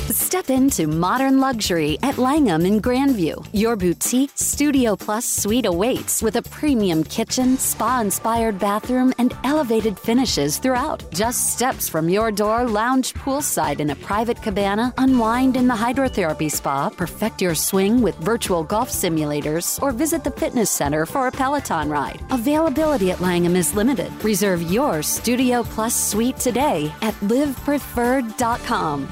Step into modern luxury at Langham in Grandview. Your boutique Studio Plus suite awaits with a premium kitchen, spa-inspired bathroom, and elevated finishes throughout. Just steps from your door, lounge poolside in a private cabana, unwind in the hydrotherapy spa, perfect your swing with virtual golf simulators, or visit the fitness center for a Peloton ride. Availability at Langham is limited. Reserve your Studio Plus suite today at livepreferred.com.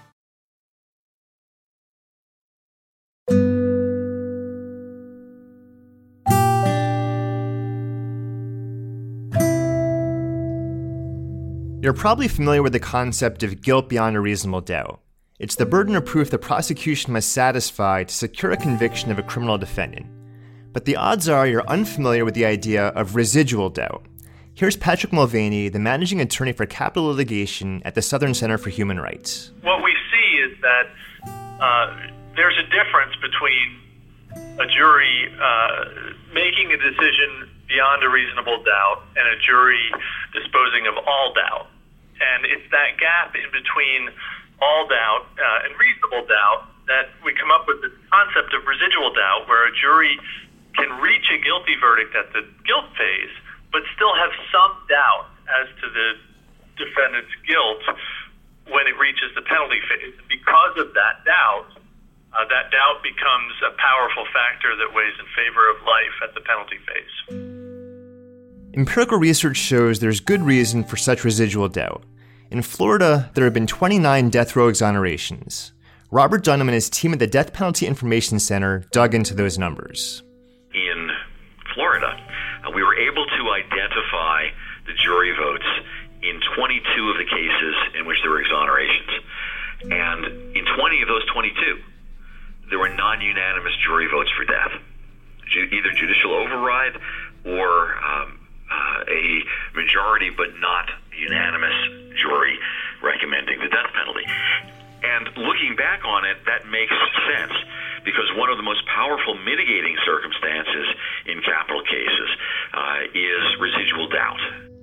You're probably familiar with the concept of guilt beyond a reasonable doubt. It's the burden of proof the prosecution must satisfy to secure a conviction of a criminal defendant. But the odds are you're unfamiliar with the idea of residual doubt. Here's Patrick Mulvaney, the managing attorney for capital litigation at the Southern Center for Human Rights. What we see is that there's a difference between a jury making a decision beyond a reasonable doubt and a jury disposing of all doubt. And it's that gap in between all doubt and reasonable doubt that we come up with the concept of residual doubt, where a jury can reach a guilty verdict at the guilt phase, but still have some doubt as to the defendant's guilt when it reaches the penalty phase. And because of that doubt becomes a powerful factor that weighs in favor of life at the penalty phase. Empirical research shows there's good reason for such residual doubt. In Florida, there have been 29 death row exonerations. Robert Dunham and his team at the Death Penalty Information Center dug into those numbers. In Florida, we were able to identify the jury votes in 22 of the cases in which there were exonerations. And in 20 of those 22, there were non-unanimous jury votes for death, either judicial override or a majority but not unanimous jury recommending the death penalty. And looking back on it, that makes sense, because one of the most powerful mitigating circumstances in capital cases is residual doubt.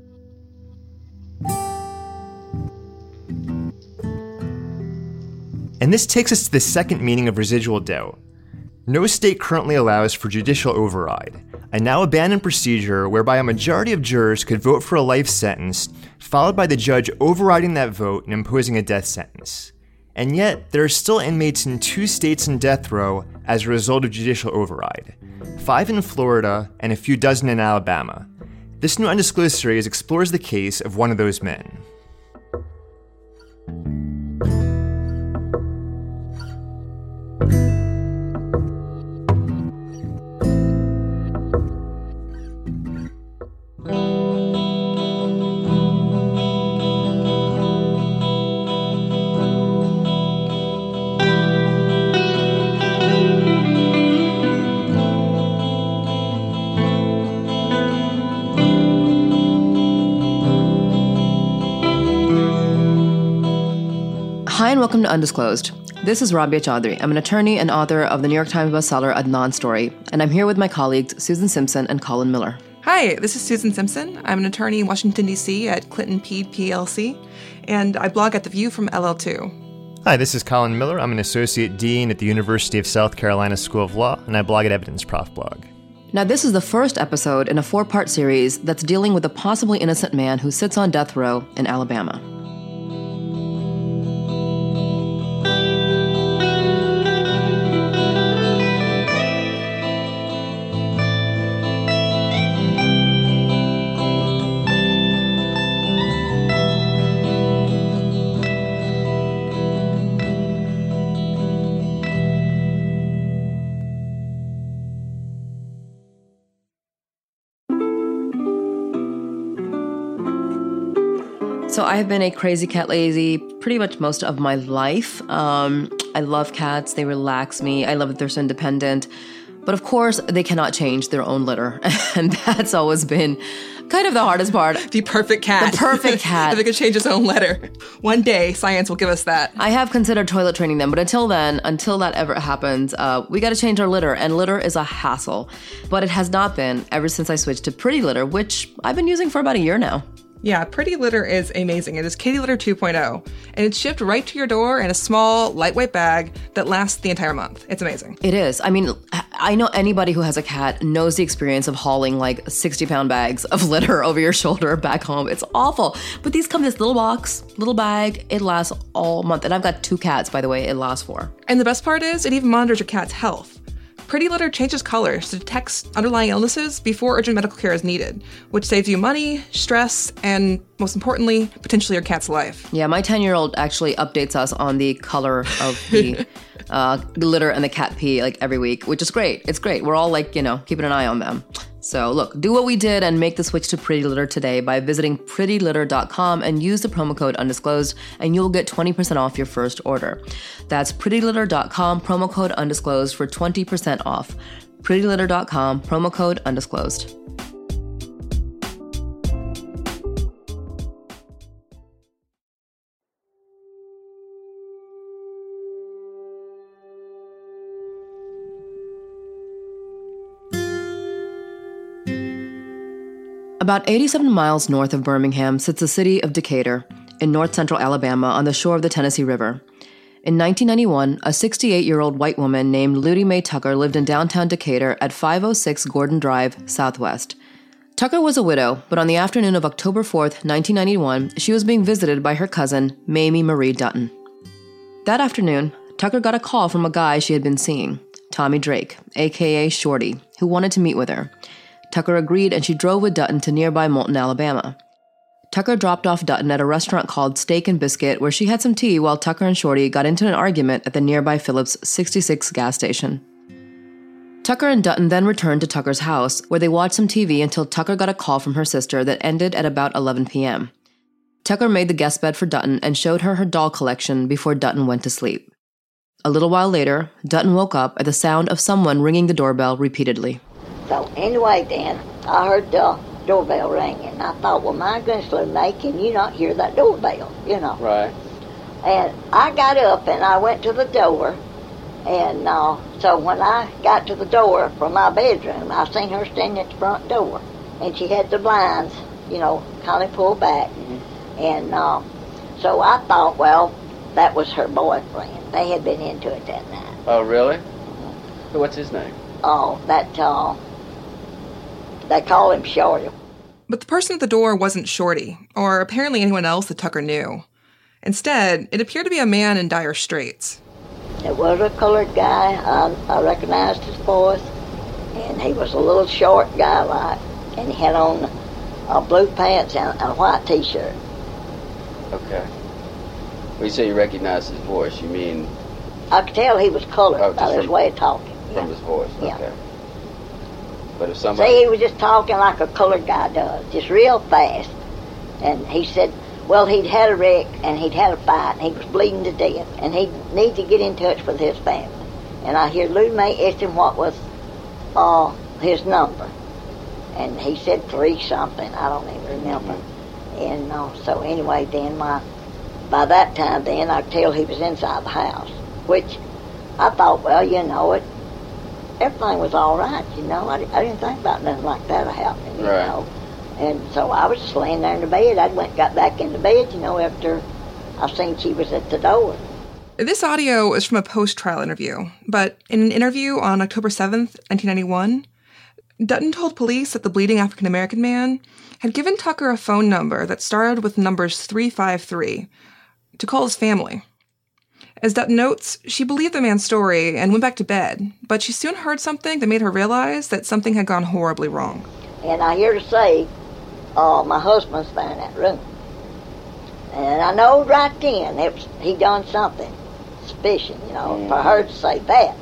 And this takes us to the second meaning of residual doubt. No state currently allows for judicial override, a now abandoned procedure whereby a majority of jurors could vote for a life sentence, followed by the judge overriding that vote and imposing a death sentence. And yet, there are still inmates in 2 states in death row as a result of judicial override, 5 in Florida and a few dozen in Alabama. This new undisclosed series explores the case of one of those men. Hi, and welcome to Undisclosed. This is Rabia Chaudhry. I'm an attorney and author of the New York Times bestseller Adnan Story, and I'm here with my colleagues Susan Simpson and Colin Miller. Hi, this is Susan Simpson. I'm an attorney in Washington, D.C. at Clinton Peede PLC, and I blog at The View from LL2. Hi, this is Colin Miller. I'm an associate dean at the University of South Carolina School of Law, and I blog at Evidence Prof blog. Now, this is the first episode in a 4-part series that's dealing with a possibly innocent man who sits on death row in Alabama. So I have been a crazy cat lazy pretty much most of my life. I love cats. They relax me. I love that they're so independent. But of course, they cannot change their own litter. And that's always been kind of the hardest part. The perfect cat. The perfect cat. If it could change its own litter. One day, science will give us that. I have considered toilet training them, but until then, until that ever happens, we got to change our litter. And litter is a hassle. But it has not been ever since I switched to Pretty Litter, which I've been using for about a year now. Yeah, Pretty Litter is amazing. It is Kitty Litter 2.0, and it's shipped right to your door in a small, lightweight bag that lasts the entire month. It's amazing. It is. I mean, I know anybody who has a cat knows the experience of hauling like 60-pound bags of litter over your shoulder back home. It's awful. But these come in this little box, little bag. It lasts all month. And I've got 2 cats, by the way, it lasts for. And the best part is, it even monitors your cat's health. Pretty Litter changes colors to detect underlying illnesses before urgent medical care is needed, which saves you money, stress, and most importantly, potentially your cat's life. Yeah, my 10-year-old actually updates us on the color of the litter and the cat pee like every week, which is great. It's great. We're all like, keeping an eye on them. So look, do what we did and make the switch to Pretty Litter today by visiting prettylitter.com and use the promo code undisclosed, and you'll get 20% off your first order. That's prettylitter.com, promo code undisclosed for 20% off. prettylitter.com, promo code undisclosed. About 87 miles north of Birmingham sits the city of Decatur in north-central Alabama on the shore of the Tennessee River. In 1991, a 68-year-old white woman named Ludie Mae Tucker lived in downtown Decatur at 506 Gordon Drive, Southwest. Tucker was a widow, but on the afternoon of October 4th, 1991, she was being visited by her cousin, Mamie Marie Dutton. That afternoon, Tucker got a call from a guy she had been seeing, Tommy Drake, a.k.a. Shorty, who wanted to meet with her. Tucker agreed, and she drove with Dutton to nearby Moulton, Alabama. Tucker dropped off Dutton at a restaurant called Steak and Biscuit, where she had some tea while Tucker and Shorty got into an argument at the nearby Phillips 66 gas station. Tucker and Dutton then returned to Tucker's house, where they watched some TV until Tucker got a call from her sister that ended at about 11 p.m. Tucker made the guest bed for Dutton and showed her her doll collection before Dutton went to sleep. A little while later, Dutton woke up at the sound of someone ringing the doorbell repeatedly. So anyway, then, I heard the doorbell ringing. And I thought, well, my goodness, Lou Mae, can you not hear that doorbell, Right. And I got up and I went to the door. And so when I got to the door from my bedroom, I seen her standing at the front door. And she had the blinds, kind of pulled back. Mm-hmm. And so I thought, well, that was her boyfriend. They had been into it that night. Oh, really? Mm-hmm. What's his name? Oh, they call him Shorty. But the person at the door wasn't Shorty, or apparently anyone else that Tucker knew. Instead, it appeared to be a man in dire straits. It was a colored guy. I recognized his voice, and he was a little short guy, and he had on blue pants and a white T-shirt. Okay. When you say you recognized his voice, you mean? I could tell he was colored by his way of talking. From his voice, okay. Yeah. But if somebody... See, he was just talking like a colored guy does, just real fast. And he said, well, he'd had a wreck, and he'd had a fight, and he was bleeding to death, and he'd need to get in touch with his family. And I hear Lou Mae asked him what was his number. And he said 3-something, I don't even remember. Mm-hmm. And so anyway, then by that time, then, I could tell he was inside the house, which I thought, well, everything was all right, I didn't think about nothing like that happening, Right. And so I was just laying there in the bed. I got back in the bed, after I seen she was at the door. This audio is from a post-trial interview, but in an interview on October 7th, 1991, Dutton told police that the bleeding African-American man had given Tucker a phone number that started with numbers 353 to call his family. As Dutton notes, she believed the man's story and went back to bed, but she soon heard something that made her realize that something had gone horribly wrong. And I hear her say, my husband's there in that room. And I know right then he done something suspicious, for her to say that,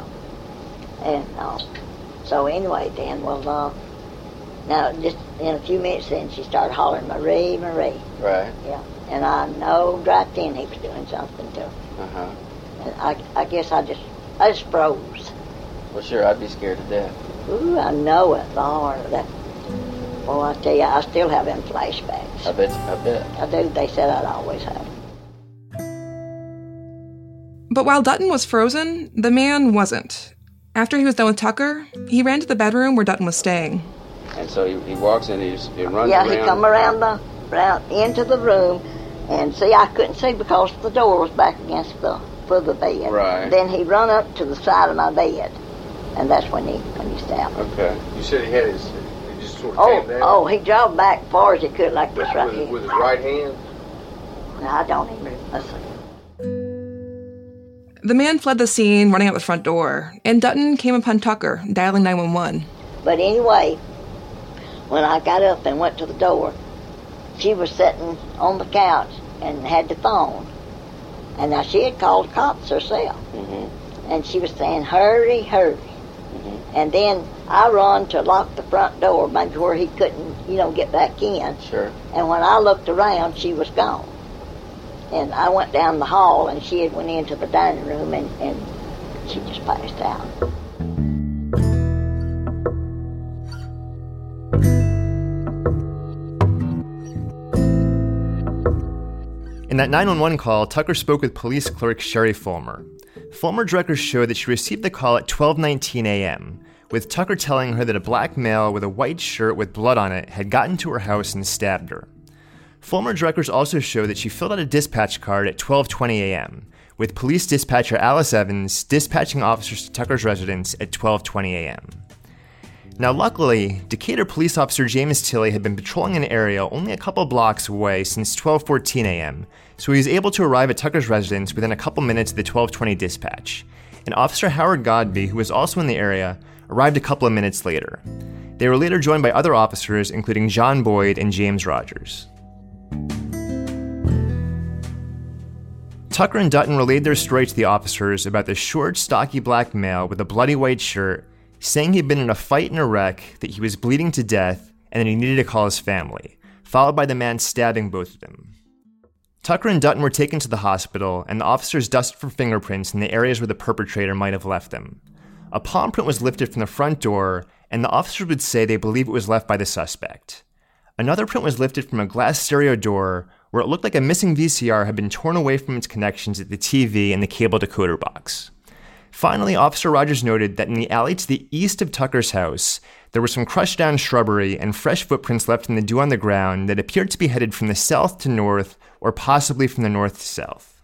And so anyway, then, well, now just in a few minutes then she started hollering, Marie, Marie. Right. Yeah. And I know right then he was doing something to her. Uh-huh. And I guess I just froze. Well, sure, I'd be scared to death. Ooh, I know it, Lord. I tell you, I still have them flashbacks. I bet. I do. They said I'd always have. But while Dutton was frozen, the man wasn't. After he was done with Tucker, he ran to the bedroom where Dutton was staying. And so he walks in, he runs around. Yeah, he come around round into the room, and see, I couldn't see because the door was back against the foot of the bed. Right. Then he run up to the side of my bed, and that's when he stabbed me. Okay. You said he just sort of came down? Oh, he dropped back as far as he could like this right here. With his right hand? No, I don't even, let's see. The man fled the scene, running out the front door, and Dutton came upon Tucker, dialing 911. But anyway, when I got up and went to the door, she was sitting on the couch and had the phone. And now she had called the cops herself. Mm-hmm. And she was saying, hurry, hurry. Mm-hmm. And then I run to lock the front door, maybe where he couldn't, get back in. Sure. And when I looked around, she was gone. And I went down the hall, and she had went into the dining room, and she just passed out. In that 911 call, Tucker spoke with police clerk Sherry Fulmer. Fulmer's records show that she received the call at 12:19 a.m., with Tucker telling her that a black male with a white shirt with blood on it had gotten to her house and stabbed her. Fulmer's records also show that she filled out a dispatch card at 12:20 a.m., with police dispatcher Alice Evans dispatching officers to Tucker's residence at 12:20 a.m. Now luckily, Decatur police officer James Tilley had been patrolling an area only a couple blocks away since 12:14 a.m., so he was able to arrive at Tucker's residence within a couple minutes of the 12:20 dispatch, and Officer Howard Godby, who was also in the area, arrived a couple of minutes later. They were later joined by other officers, including John Boyd and James Rogers. Tucker and Dutton relayed their story to the officers about the short, stocky black male with a bloody white shirt, saying he'd been in a fight and a wreck, that he was bleeding to death, and that he needed to call his family, followed by the man stabbing both of them. Tucker and Dutton were taken to the hospital, and the officers dusted for fingerprints in the areas where the perpetrator might have left them. A palm print was lifted from the front door, and the officers would say they believe it was left by the suspect. Another print was lifted from a glass stereo door where it looked like a missing VCR had been torn away from its connections at the TV and the cable decoder box. Finally, Officer Rogers noted that in the alley to the east of Tucker's house, there was some crushed down shrubbery and fresh footprints left in the dew on the ground that appeared to be headed from the south to north, or possibly from the north to south.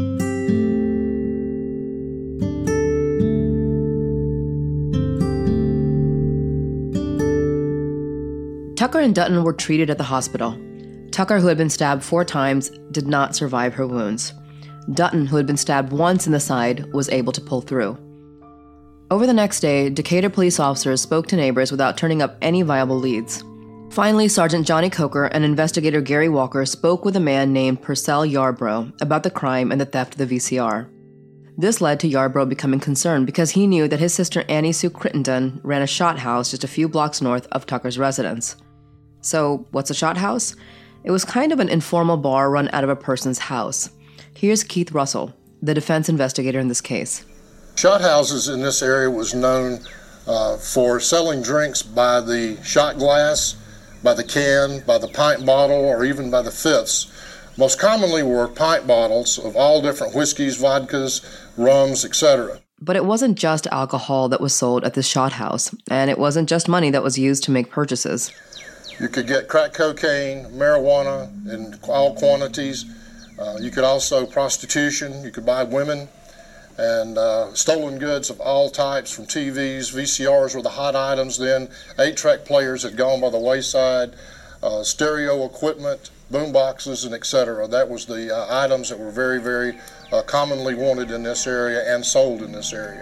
Tucker and Dutton were treated at the hospital. Tucker, who had been stabbed 4 times, did not survive her wounds. Dutton, who had been stabbed once in the side, was able to pull through. Over the next day, Decatur police officers spoke to neighbors without turning up any viable leads. Finally, Sergeant Johnny Coker and investigator Gary Walker spoke with a man named Purcell Yarbrough about the crime and the theft of the VCR. This led to Yarbrough becoming concerned because he knew that his sister Annie Sue Crittenden ran a shot house just a few blocks north of Tucker's residence. So, what's a shot house? It was kind of an informal bar run out of a person's house. Here's Keith Russell, the defense investigator in this case. Shot houses in this area was known for selling drinks by the shot glass, by the can, by the pint bottle, or even by the fifths. Most commonly were pint bottles of all different whiskeys, vodkas, rums, etc. But it wasn't just alcohol that was sold at this shot house, and it wasn't just money that was used to make purchases. You could get crack cocaine, marijuana in all quantities. You could also prostitution. You could buy women, and stolen goods of all types, from TVs, VCRs were the hot items then. 8-track players had gone by the wayside, stereo equipment, boom boxes, and etc. That was the items that were very, very commonly wanted in this area and sold in this area.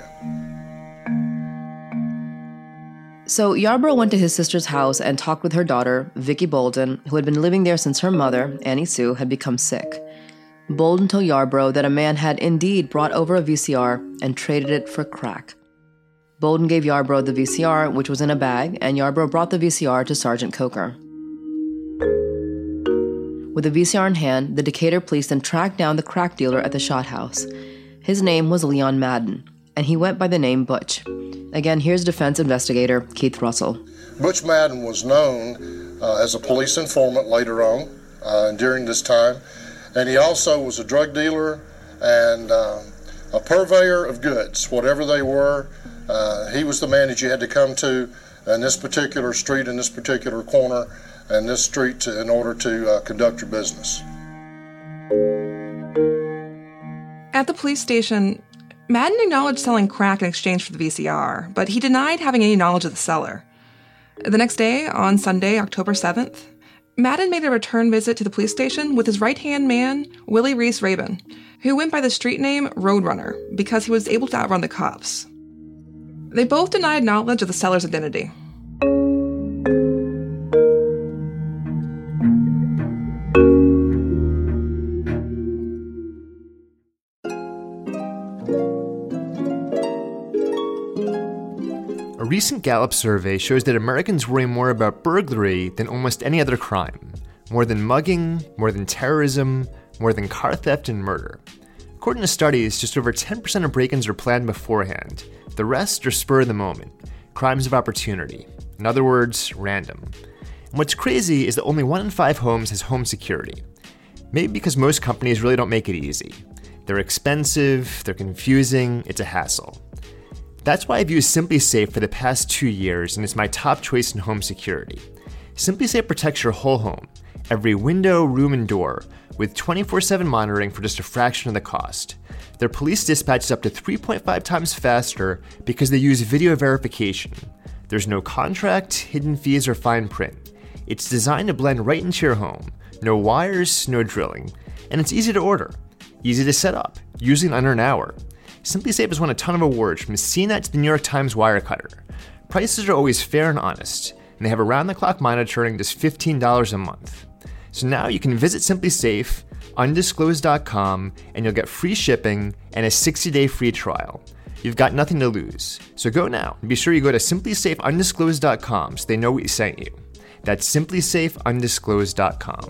So Yarbrough went to his sister's house and talked with her daughter, Vicki Bolden, who had been living there since her mother, Annie Sue, had become sick. Bolden told Yarbrough that a man had indeed brought over a VCR and traded it for crack. Bolden gave Yarbrough the VCR, which was in a bag, and Yarbrough brought the VCR to Sergeant Coker. With the VCR in hand, the Decatur police then tracked down the crack dealer at the shot house. His name was Leon Madden, and he went by the name Butch. Again, here's defense investigator Keith Russell. Butch Madden was known as a police informant later on during this time, and he also was a drug dealer and a purveyor of goods, whatever they were. He was the man that you had to come to and this particular street and this particular corner and this street in order to conduct your business. At the police station, Madden acknowledged selling crack in exchange for the VCR, but he denied having any knowledge of the seller. The next day, on Sunday, October 7th, Madden made a return visit to the police station with his right-hand man, Willie Reese Rabin, who went by the street name Roadrunner because he was able to outrun the cops. They both denied knowledge of the seller's identity. A recent Gallup survey shows that Americans worry more about burglary than almost any other crime. More than mugging, more than terrorism, more than car theft and murder. According to studies, just over 10% of break-ins are planned beforehand. The rest are spur of the moment. Crimes of opportunity. In other words, random. And what's crazy is that only 1 in 5 homes has home security. Maybe because most companies really don't make it easy. They're expensive, they're confusing, it's a hassle. That's why I've used SimpliSafe for the past 2 years, and it's my top choice in home security. SimpliSafe protects your whole home, every window, room, and door, with 24/7 monitoring for just a fraction of the cost. Their police dispatch is up to 3.5 times faster because they use video verification. There's no contract, hidden fees, or fine print. It's designed to blend right into your home. No wires, no drilling. And it's easy to order, easy to set up, usually in under an hour. SimpliSafe has won a ton of awards, from CNET to the New York Times Wirecutter. Prices are always fair and honest, and they have around-the-clock monitoring just $15 a month. So now you can visit SimpliSafe, undisclosed.com, and you'll get free shipping and a 60-day free trial. You've got nothing to lose. So go now, and be sure you go to SimpliSafeUndisclosed.com so they know we sent you. That's SimpliSafeUndisclosed.com.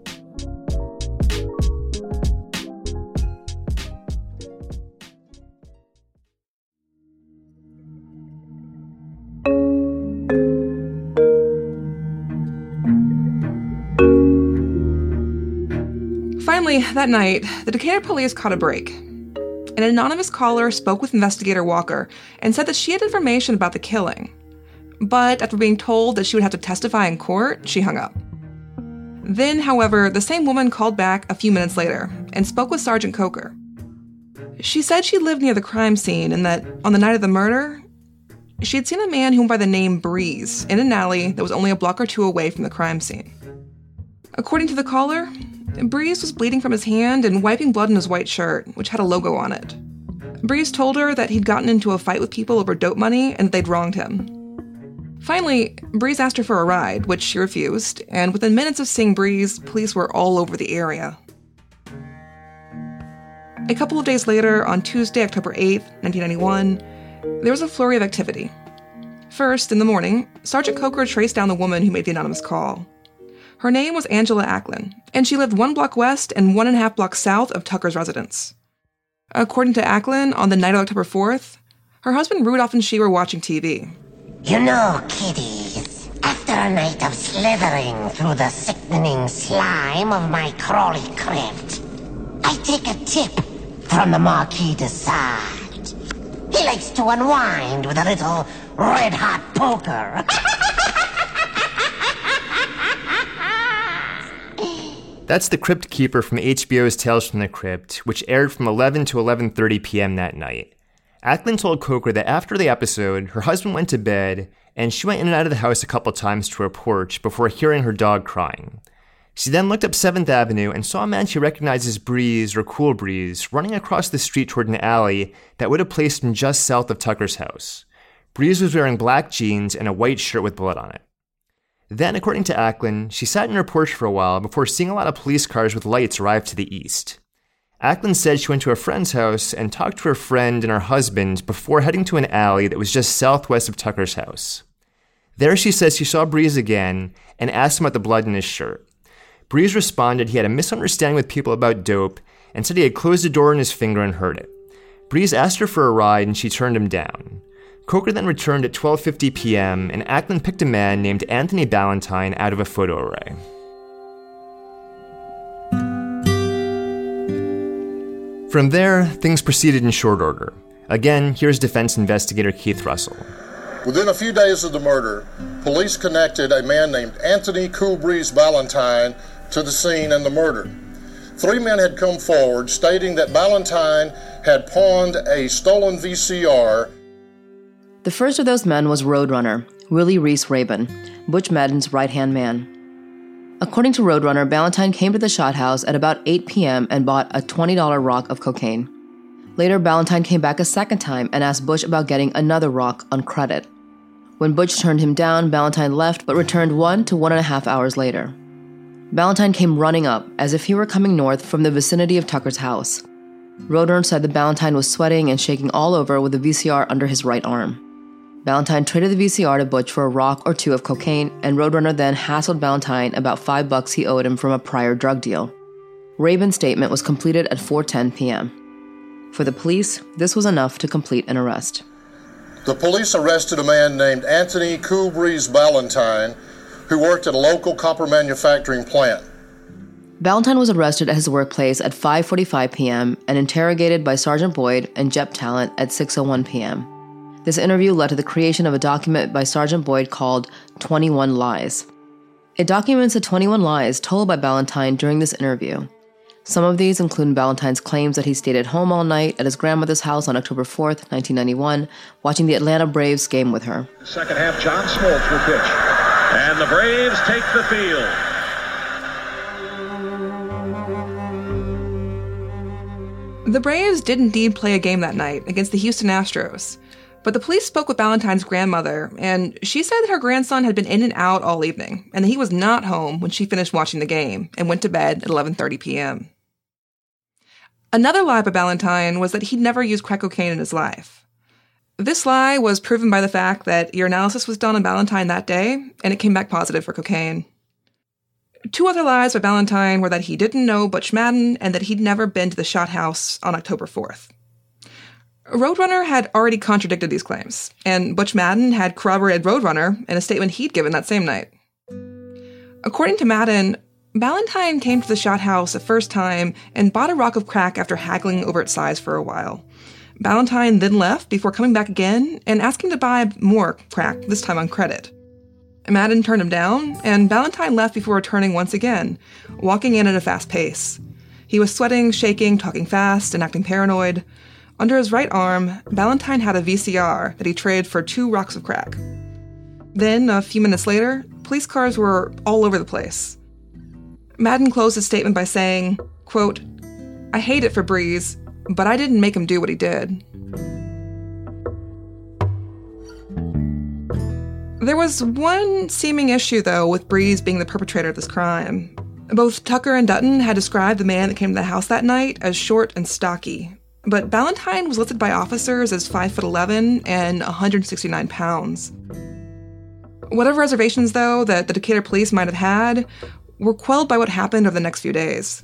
Finally, that night, the Decatur police caught a break. An anonymous caller spoke with investigator Walker and said that she had information about the killing. But after being told that she would have to testify in court, she hung up. Then, however, the same woman called back a few minutes later and spoke with Sergeant Coker. She said she lived near the crime scene and that on the night of the murder, she had seen a man who went by the name Breeze in an alley that was only a block or two away from the crime scene. According to the caller, Breeze was bleeding from his hand and wiping blood on his white shirt, which had a logo on it. Breeze told her that he'd gotten into a fight with people over dope money and they'd wronged him. Finally, Breeze asked her for a ride, which she refused, and within minutes of seeing Breeze, police were all over the area. A couple of days later, on Tuesday, October 8th, 1991, there was a flurry of activity. First, in the morning, Sergeant Coker traced down the woman who made the anonymous call. Her name was Angela Acklin, and she lived 1 block west and 1.5 blocks south of Tucker's residence. According to Acklin, on the night of October 4th, her husband Rudolph and she were watching TV. You know, kiddies, after a night of slithering through the sickening slime of my Crawley crypt, I take a tip from the Marquis de Sade. He likes to unwind with a little red-hot poker. That's The Crypt Keeper from HBO's Tales from the Crypt, which aired from 11 to 11:30 p.m. that night. Acklin told Coker that after the episode, her husband went to bed, and she went in and out of the house a couple times to her porch before hearing her dog crying. She then looked up 7th Avenue and saw a man she recognized as Breeze, or Cool Breeze, running across the street toward an alley that would have placed him just south of Tucker's house. Breeze was wearing black jeans and a white shirt with blood on it. Then, according to Acklin, she sat in her porch for a while before seeing a lot of police cars with lights arrive to the east. Acklin said she went to a friend's house and talked to her friend and her husband before heading to an alley that was just southwest of Tucker's house. There she says she saw Breeze again and asked him about the blood in his shirt. Breeze responded he had a misunderstanding with people about dope and said he had closed the door on his finger and heard it. Breeze asked her for a ride and she turned him down. Coker then returned at 12:50 p.m. and Acklin picked a man named Anthony Ballantyne out of a photo array. From there, things proceeded in short order. Again, here's defense investigator Keith Russell. Within a few days of the murder, police connected a man named Anthony Cool Breeze Ballantyne to the scene and the murder. 3 men had come forward stating that Ballantyne had pawned a stolen VCR. The first of those men was Roadrunner, Willie Reese Rabin, Butch Madden's right-hand man. According to Roadrunner, Ballantyne came to the shot house at about 8 p.m. and bought a $20 rock of cocaine. Later, Ballantyne came back a second time and asked Butch about getting another rock on credit. When Butch turned him down, Ballantyne left but returned 1 to 1.5 hours later. Ballantyne came running up, as if he were coming north from the vicinity of Tucker's house. Roadrunner said that Ballantyne was sweating and shaking all over with the VCR under his right arm. Ballantyne traded the VCR to Butch for a rock or 2 of cocaine, and Roadrunner then hassled Ballantyne about $5 he owed him from a prior drug deal. Rabin's statement was completed at 4:10 p.m. For the police, this was enough to complete an arrest. The police arrested a man named Anthony Cool Breeze Ballantyne, who worked at a local copper manufacturing plant. Ballantyne was arrested at his workplace at 5:45 p.m. and interrogated by Sergeant Boyd and Jep Talent at 6:01 p.m. This interview led to the creation of a document by Sergeant Boyd called 21 Lies. It documents the 21 lies told by Ballantyne during this interview. Some of these include Ballantyne's claims that he stayed at home all night at his grandmother's house on October 4th, 1991, watching the Atlanta Braves game with her. Second half, John Smoltz will pitch. And the Braves take the field. The Braves did indeed play a game that night against the Houston Astros. But the police spoke with Ballantyne's grandmother, and she said that her grandson had been in and out all evening, and that he was not home when she finished watching the game and went to bed at 11:30 p.m. Another lie by Ballantyne was that he'd never used crack cocaine in his life. This lie was proven by the fact that urinalysis was done on Ballantyne that day, and it came back positive for cocaine. 2 other lies by Ballantyne were that he didn't know Butch Madden and that he'd never been to the shot house on October 4th. Roadrunner had already contradicted these claims, and Butch Madden had corroborated Roadrunner in a statement he'd given that same night. According to Madden, Ballantyne came to the shot house the first time and bought a rock of crack after haggling over its size for a while. Ballantyne then left before coming back again and asking to buy more crack, this time on credit. Madden turned him down, and Ballantyne left before returning once again, walking in at a fast pace. He was sweating, shaking, talking fast, and acting paranoid. Under his right arm, Ballantyne had a VCR that he traded for 2 rocks of crack. Then, a few minutes later, police cars were all over the place. Madden closed his statement by saying, quote, "I hate it for Breeze, but I didn't make him do what he did." There was one seeming issue, though, with Breeze being the perpetrator of this crime. Both Tucker and Dutton had described the man that came to the house that night as short and stocky. But Ballantyne was listed by officers as 5'11" and 169 pounds. Whatever reservations, though, that the Decatur police might have had were quelled by what happened over the next few days.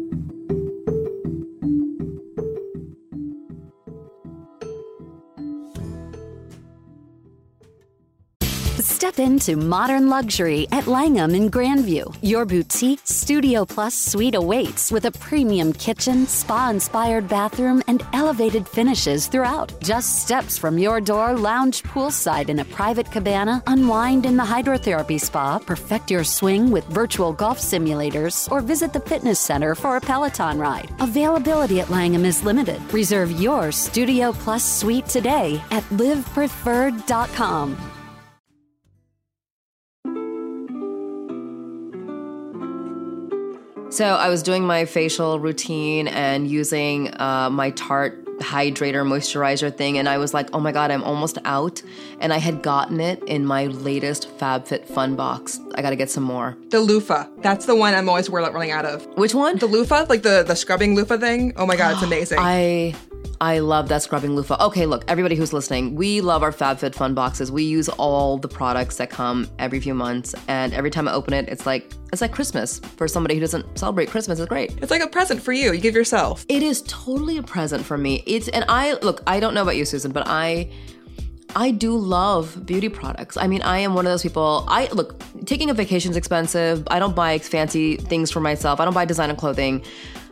Step into modern luxury at Langham in Grandview. Your boutique Studio Plus suite awaits with a premium kitchen, spa-inspired bathroom, and elevated finishes throughout. Just steps from your door, lounge poolside in a private cabana, unwind in the hydrotherapy spa, perfect your swing with virtual golf simulators, or visit the fitness center for a Peloton ride. Availability at Langham is limited. Reserve your Studio Plus suite today at livepreferred.com. So I was doing my facial routine and using my Tarte hydrator moisturizer thing, and I was like, oh my god, I'm almost out. And I had gotten it in my latest FabFitFun box. I gotta get some more. The loofah. That's the one I'm always running out of. Which one? The loofah, like the scrubbing loofah thing. Oh my god, it's amazing. I love that scrubbing loofah. Okay, look, everybody who's listening, we love our FabFitFun boxes. We use all the products that come every few months, and every time I open it, it's like Christmas. For somebody who doesn't celebrate Christmas, it's great. It's like a present for you. You give yourself. It is totally a present for me. I don't know about you, Susan, but I do love beauty products. I mean, I am one of those people, taking a vacation is expensive. I don't buy fancy things for myself. I don't buy designer clothing.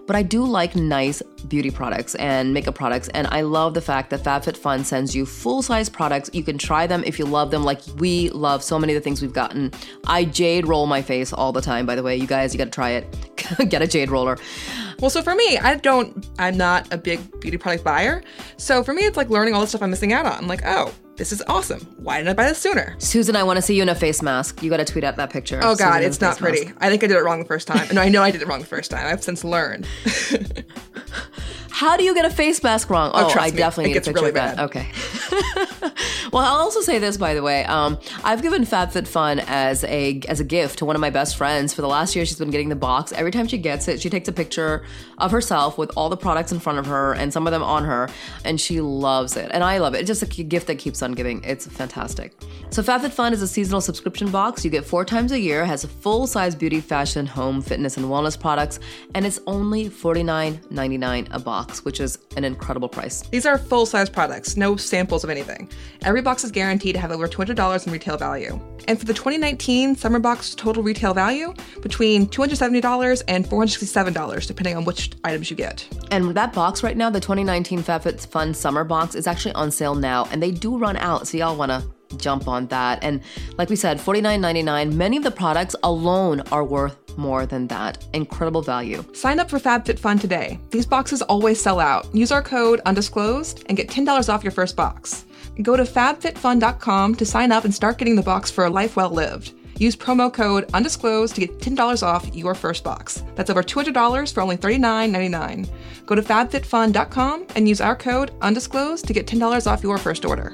But I do like nice beauty products and makeup products, and I love the fact that FabFitFun sends you full-size products. You can try them if you love them, like we love so many of the things we've gotten. I jade roll my face all the time, by the way. You guys, you gotta try it. Get a jade roller. Well, so for me, I'm not a big beauty product buyer. So for me, it's like learning all the stuff I'm missing out on. I'm like, oh, this is awesome. Why didn't I buy this sooner? Susan, I want to see you in a face mask. You got to tweet out that picture. Oh, God, Susan it's not pretty. Mask. I think I did it wrong the first time. And I know I did it wrong the first time. I've since learned. How do you get a face mask wrong? Oh, I definitely need a picture really of that. bad. Okay. Well, I'll also say this, by the way. I've given FabFitFun as a gift to one of my best friends. For the last year, she's been getting the box. Every time she gets it, she takes a picture of herself with all the products in front of her and some of them on her, and she loves it. And I love it. It's just a gift that keeps on giving. It's fantastic. So FabFitFun is a seasonal subscription box. You get 4 times a year, has a full-size beauty, fashion, home, fitness, and wellness products, and it's only $49.99 a box, which is an incredible price. These are full-size products, no samples of anything. Every box is guaranteed to have over $200 in retail value. And for the 2019 summer box total retail value, between $270 and $467, depending on which items you get. And that box right now, the 2019 FabFitFun summer box, is actually on sale now, and they do run out, so y'all want to jump on that. And like we said, $49.99. Many of the products alone are worth more than that. Incredible value. Sign up for FabFitFun today. These boxes always sell out. Use our code undisclosed and get $10 off your first box. Go to fabfitfun.com to sign up and start getting the box for a life well lived. Use promo code undisclosed to get $10 off your first box. That's over $200 for only $39.99. Go to fabfitfun.com and use our code undisclosed to get $10 off your first order.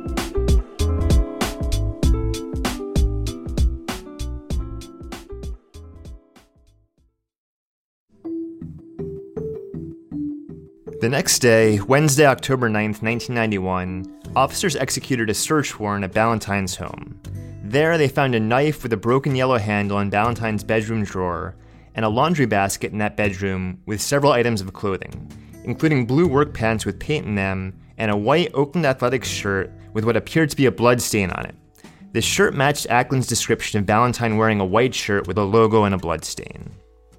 The next day, Wednesday, October 9th, 1991, officers executed a search warrant at Ballantyne's home. There, they found a knife with a broken yellow handle in Ballantyne's bedroom drawer, and a laundry basket in that bedroom with several items of clothing, including blue work pants with paint in them, and a white Oakland Athletics shirt with what appeared to be a blood stain on it. The shirt matched Ackland's description of Ballantyne wearing a white shirt with a logo and a blood stain.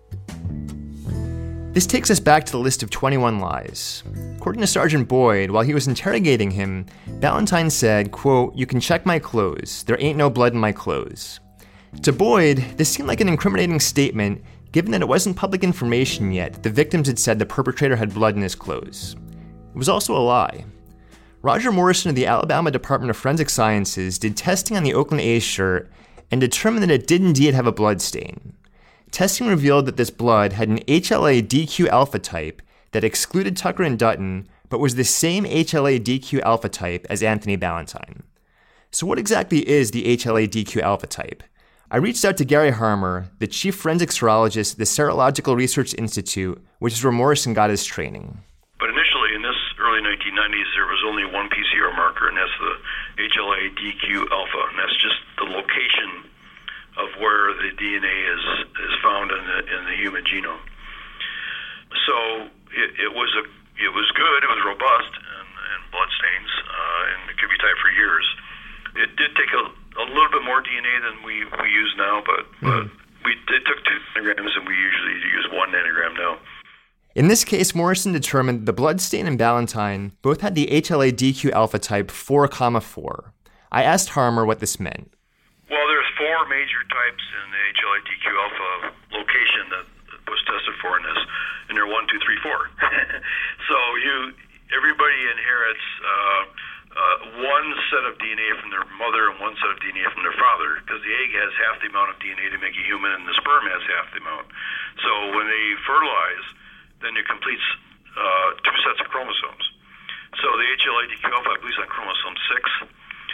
This takes us back to the list of 21 lies. According to Sergeant Boyd, while he was interrogating him, Ballantyne said, quote, "You can check my clothes. There ain't no blood in my clothes." To Boyd, this seemed like an incriminating statement, given that it wasn't public information yet that the victims had said the perpetrator had blood in his clothes. It was also a lie. Roger Morrison of the Alabama Department of Forensic Sciences did testing on the Oakland A's shirt and determined that it did indeed have a blood stain. Testing revealed that this blood had an HLA-DQ alpha type that excluded Tucker and Dutton, but was the same HLA-DQ alpha type as Anthony Ballantyne. So what exactly is the HLA-DQ alpha type? I reached out to Gary Harmer, the chief forensic serologist at the Serological Research Institute, which is where Morrison got his training. But initially, in this early 1990s, there was only one PCR marker, and that's the HLA-DQ alpha, and that's just the location of where the DNA is found in the human genome. So it was good, it was robust, and blood stains, and it could be tight for years. It did take a little bit more DNA than we use now, but it took 2 nanograms, and we usually use 1 nanogram now. In this case, Morrison determined the blood stain and Ballantyne both had the HLA-DQ alpha type 4,4. I asked Harmer what this meant. Well, there's 4 major types in the HLA-DQ alpha location that was tested for in this, and they're 1, 2, 3, 4. So everybody inherits one set of DNA from their mother and one set of DNA from their father, because the egg has half the amount of DNA to make a human, and the sperm has half the amount. So when they fertilize, then it completes 2 sets of chromosomes. So the HLA-DQ alpha, I believe, is on chromosome 6,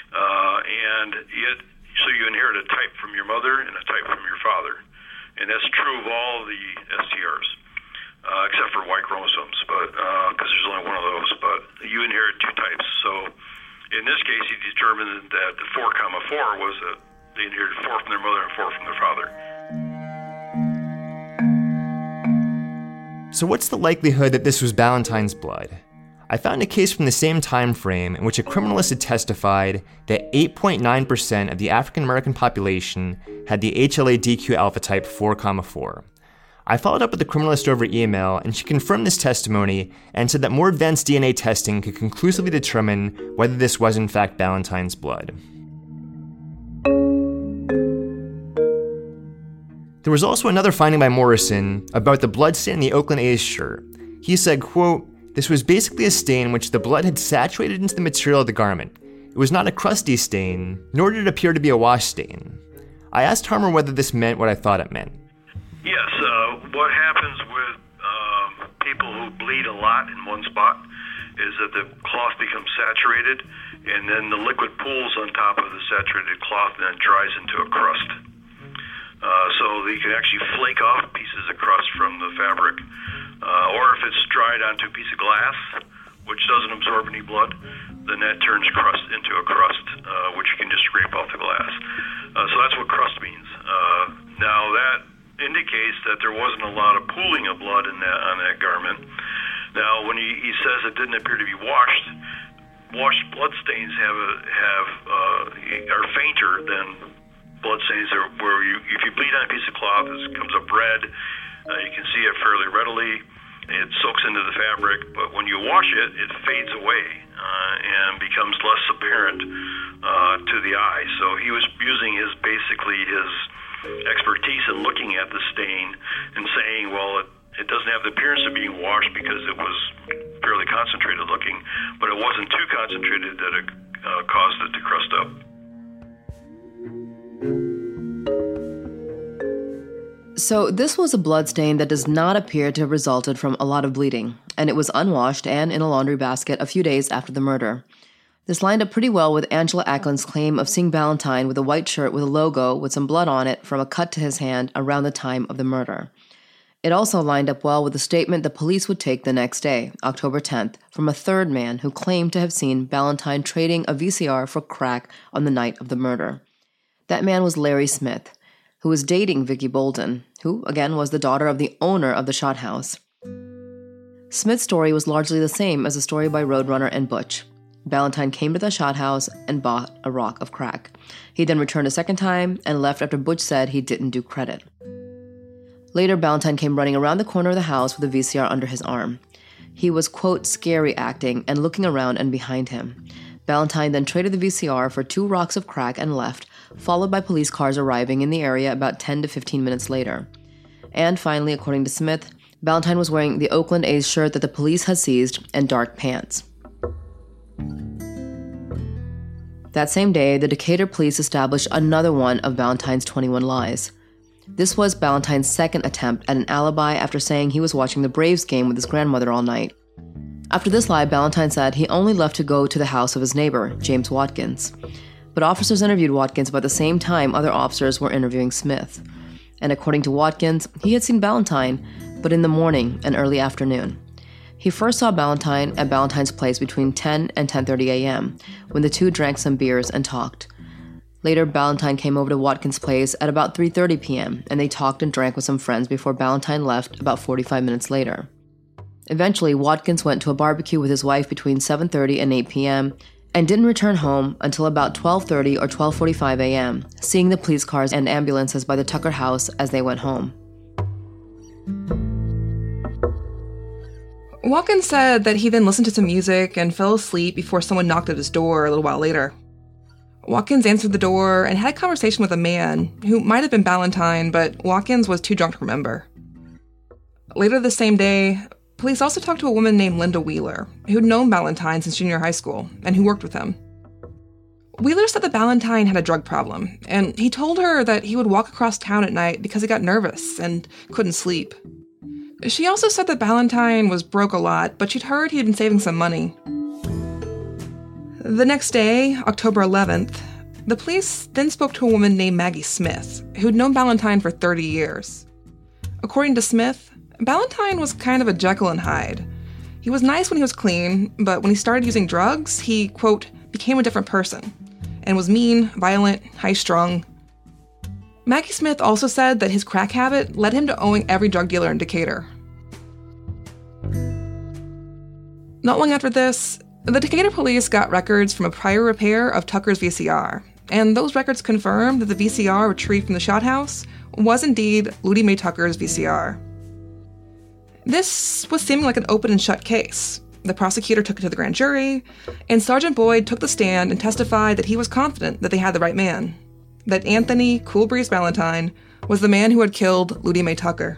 so you inherit a type from your mother and a type from your father. And that's true of all the STRs, except for Y chromosomes, but because there's only one of those. But you inherit 2 types. So in this case, he determined that the 4,4 was that they inherited 4 from their mother and 4 from their father. So what's the likelihood that this was Ballantyne's blood? I found a case from the same time frame in which a criminalist had testified that 8.9% of the African American population had the HLA-DQ alpha type 4,4. I followed up with the criminalist over email, and she confirmed this testimony and said that more advanced DNA testing could conclusively determine whether this was in fact Ballantyne's blood. There was also another finding by Morrison about the blood stain in the Oakland A's shirt. He said, quote, "This was basically a stain in which the blood had saturated into the material of the garment. It was not a crusty stain, nor did it appear to be a wash stain." I asked Harmer whether this meant what I thought it meant. Yes, what happens with people who bleed a lot in one spot is that the cloth becomes saturated, and then the liquid pools on top of the saturated cloth and then dries into a crust. So you can actually flake off pieces of crust from the fabric. Or if it's dried onto a piece of glass, which doesn't absorb any blood, then that turns crust into a crust, which you can just scrape off the glass. So that's what crust means. Now that indicates that there wasn't a lot of pooling of blood on that garment. Now, when he says it didn't appear to be washed blood stains are fainter than blood stains where if you bleed on a piece of cloth, it comes up red. You can see it fairly readily. It soaks into the fabric, but when you wash it, it fades away and becomes less apparent to the eye. So he was using his expertise in looking at the stain and saying, well, it doesn't have the appearance of being washed because it was fairly concentrated looking, but it wasn't too concentrated that it caused it to crust up. So this was a blood stain that does not appear to have resulted from a lot of bleeding, and it was unwashed and in a laundry basket a few days after the murder. This lined up pretty well with Angela Ackland's claim of seeing Ballantyne with a white shirt with a logo with some blood on it from a cut to his hand around the time of the murder. It also lined up well with the statement the police would take the next day, October 10th, from a third man who claimed to have seen Ballantyne trading a VCR for crack on the night of the murder. That man was Larry Smith, who was dating Vicki Bolden, who, again, was the daughter of the owner of the shot house. Smith's story was largely the same as the story by Roadrunner and Butch. Ballantyne came to the shot house and bought a rock of crack. He then returned a second time and left after Butch said he didn't do credit. Later, Ballantyne came running around the corner of the house with a VCR under his arm. He was, quote, scary acting and looking around and behind him. Ballantyne then traded the VCR for 2 rocks of crack and left, followed by police cars arriving in the area about 10 to 15 minutes later. And finally, according to Smith, Ballantyne was wearing the Oakland A's shirt that the police had seized and dark pants. That same day, the Decatur police established another one of Ballantyne's 21 lies. This was Ballantyne's second attempt at an alibi after saying he was watching the Braves game with his grandmother all night. After this lie, Ballantyne said he only left to go to the house of his neighbor, James Watkins. But officers interviewed Watkins about the same time other officers were interviewing Smith. And according to Watkins, he had seen Ballantyne, but in the morning and early afternoon. He first saw Ballantyne at Ballantyne's place between 10 and 10:30 a.m., when the two drank some beers and talked. Later, Ballantyne came over to Watkins' place at about 3:30 p.m., and they talked and drank with some friends before Ballantyne left about 45 minutes later. Eventually, Watkins went to a barbecue with his wife between 7:30 and 8 p.m., and didn't return home until about 12:30 or 12:45 a.m., seeing the police cars and ambulances by the Tucker house as they went home. Watkins said that he then listened to some music and fell asleep before someone knocked at his door a little while later. Watkins answered the door and had a conversation with a man who might have been Ballantyne, but Watkins was too drunk to remember. Later the same day, police also talked to a woman named Linda Wheeler, who'd known Ballantyne since junior high school and who worked with him. Wheeler said that Ballantyne had a drug problem, and he told her that he would walk across town at night because he got nervous and couldn't sleep. She also said that Ballantyne was broke a lot, but she'd heard he'd been saving some money. The next day, October 11th, the police then spoke to a woman named Maggie Smith, who'd known Ballantyne for 30 years. According to Smith, Ballantyne was kind of a Jekyll and Hyde. He was nice when he was clean, but when he started using drugs, he, quote, became a different person, and was mean, violent, high-strung. Maggie Smith also said that his crack habit led him to owing every drug dealer in Decatur. Not long after this, the Decatur police got records from a prior repair of Tucker's VCR, and those records confirmed that the VCR retrieved from the shot house was indeed Ludie Mae Tucker's VCR. This was seeming like an open and shut case. The prosecutor took it to the grand jury, and Sergeant Boyd took the stand and testified that he was confident that they had the right man, that Anthony Cool Breeze Ballantyne was the man who had killed Ludie Mae Tucker.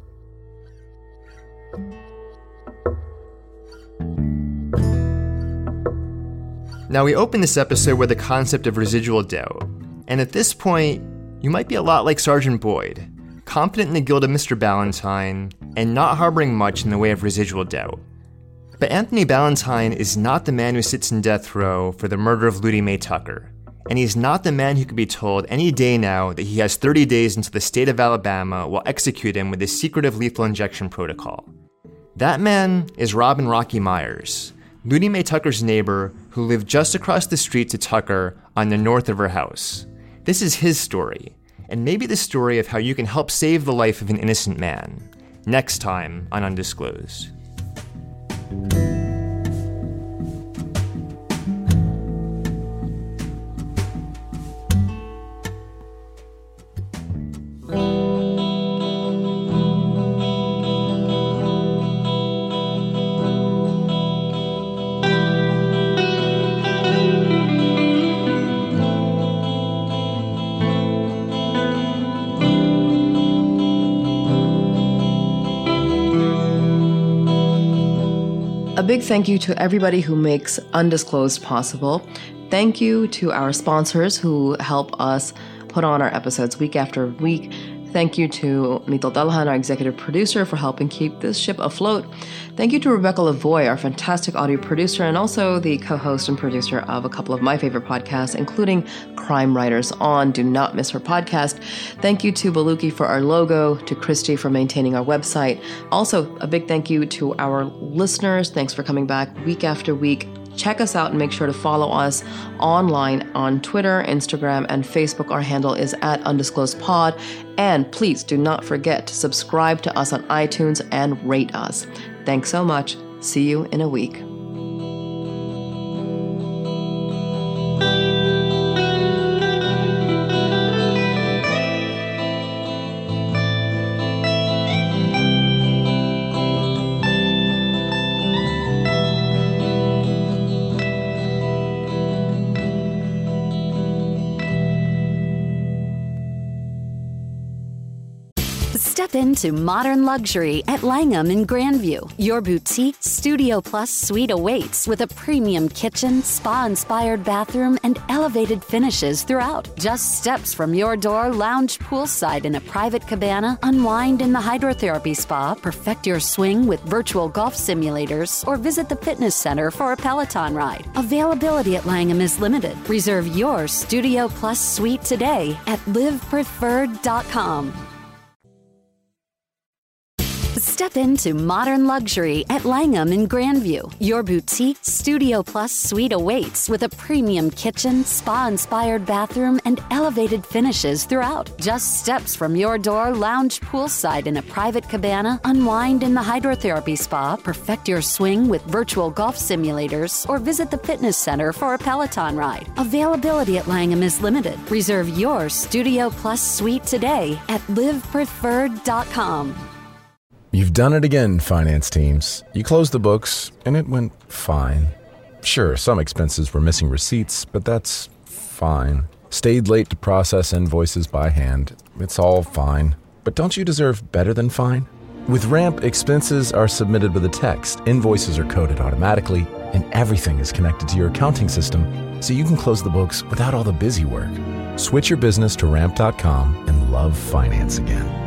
Now, we open this episode with the concept of residual doubt, and at this point, you might be a lot like Sergeant Boyd, confident in the guilt of Mr. Ballantyne and not harboring much in the way of residual doubt. But Anthony Ballantyne is not the man who sits in death row for the murder of Ludie Mae Tucker, and he's not the man who could be told any day now that he has 30 days until the state of Alabama will execute him with his secretive lethal injection protocol. That man is Robin Rocky Myers, Ludie Mae Tucker's neighbor who lived just across the street to Tucker on the north of her house. This is his story, and maybe the story of how you can help save the life of an innocent man. Next time on Undisclosed. A big thank you to everybody who makes Undisclosed possible. Thank you to our sponsors who help us put on our episodes week after week. Thank you to Mito Dalhan, our executive producer, for helping keep this ship afloat. Thank you to Rebecca Lavoie, our fantastic audio producer, and also the co-host and producer of a couple of my favorite podcasts, including Crime Writers On. Do not miss her podcast. Thank you to Baluki for our logo, to Christy for maintaining our website. Also, a big thank you to our listeners. Thanks for coming back week after week. Check us out and make sure to follow us online on Twitter, Instagram, and Facebook. Our handle is @UndisclosedPod. And please do not forget to subscribe to us on iTunes and rate us. Thanks so much. See you in a week. Step into modern luxury at Langham in Grandview. Your boutique Studio Plus suite awaits with a premium kitchen, spa-inspired bathroom, and elevated finishes throughout. Just steps from your door, lounge poolside in a private cabana, unwind in the hydrotherapy spa, perfect your swing with virtual golf simulators, or visit the fitness center for a Peloton ride. Availability at Langham is limited. Reserve your Studio Plus suite today at livepreferred.com. Step into modern luxury at Langham in Grandview. Your boutique Studio Plus suite awaits with a premium kitchen, spa-inspired bathroom, and elevated finishes throughout. Just steps from your door, lounge poolside in a private cabana, unwind in the hydrotherapy spa, perfect your swing with virtual golf simulators, or visit the fitness center for a Peloton ride. Availability at Langham is limited. Reserve your Studio Plus suite today at livepreferred.com. You've done it again, finance teams. You closed the books, and it went fine. Sure, some expenses were missing receipts, but that's fine. Stayed late to process invoices by hand. It's all fine. But don't you deserve better than fine? With Ramp, expenses are submitted with a text, invoices are coded automatically, and everything is connected to your accounting system, so you can close the books without all the busy work. Switch your business to Ramp.com and love finance again.